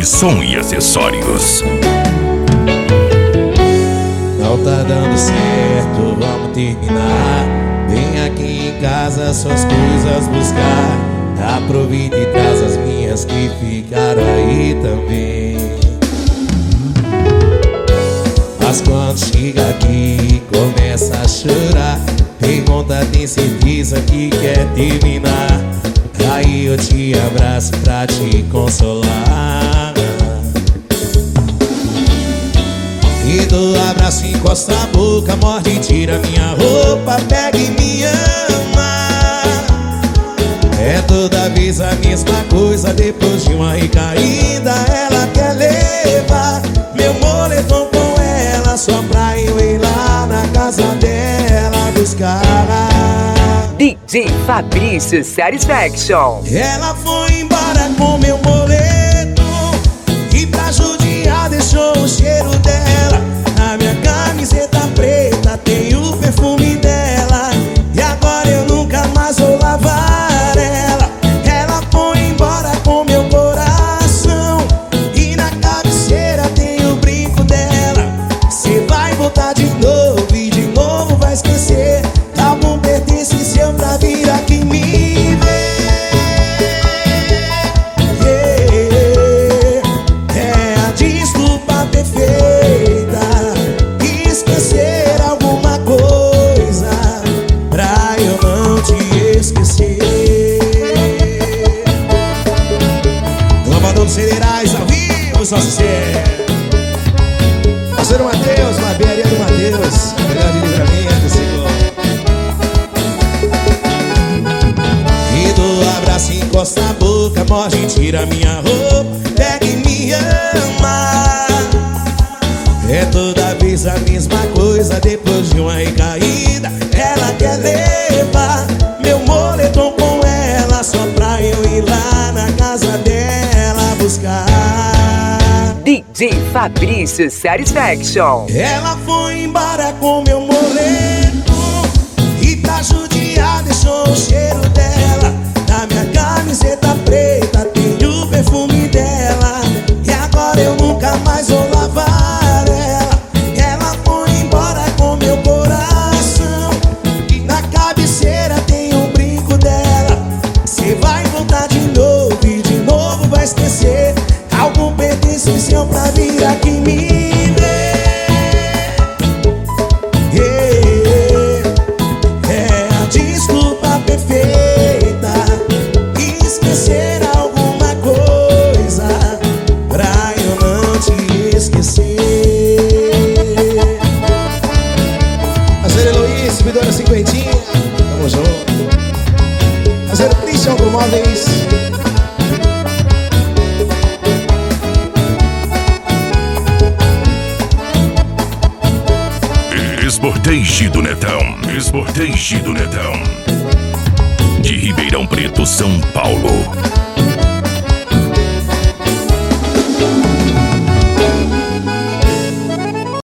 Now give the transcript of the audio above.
som e acessórios. Não tá dando certo, vamos terminar. Vem aqui em casa suas coisas buscar. Aproveita e traz as minhas que ficaram aí também. Mas quando chega aqui começa a chorar, pergunta, tem certeza que quer terminar? Aí eu te abraço pra te consolar. E do abraço encosta a boca, morde, tira minha roupa, pega e me ama. É toda vez a mesma coisa, depois de uma recaída ela quer levar meu moletom com ela, só pra eu ir lá na casa dela buscar. DJ Fabrício Satisfaction. Ela foi embora com meu moletom e pra judiar deixou o cheiro dela. Na minha camiseta preta tem o perfume dela, e agora eu nunca mais vou lavar ela. Ela foi embora com meu coração e na cabeceira tem o brinco dela. Cê vai voltar de novo e de novo vai esquecer. Algum pertence seu pra vir aqui me ver. É a desculpa perfeita, esquecer alguma coisa pra eu não te esquecer. Lavador dos Federais ao vivo, só se ser. Parceiro Matheus, barbearia do Matheus, melhor de Livramento, Senhor. E do abraço encosta a boca, morde, tira minha roupa, pega e me ama. É toda vez a mesma coisa, depois de uma recaída ela quer levar meu moletom com ela, só pra eu ir lá na casa dela buscar. DJ Fabrício Satisfaction. Ela foi embora com meu moletom e pra judiar deixou o cheiro dela. Na minha camiseta preta tem o perfume dela, e agora eu nunca mais vou lavar ela. Ela foi embora com meu coração e na cabeceira tem o brinco dela. Cê vai voltar de novo e de novo vai esquecer. Algum pertence seu pra vir aqui me ver. É a desculpa perfeita, esquecer alguma coisa pra eu não te esquecer. Parceiro Eloís, subidora cinquentinha, tamo junto. Parceiro Christian Automóveis. Esportage do Netão. Esportage do Netão. De Ribeirão Preto, São Paulo.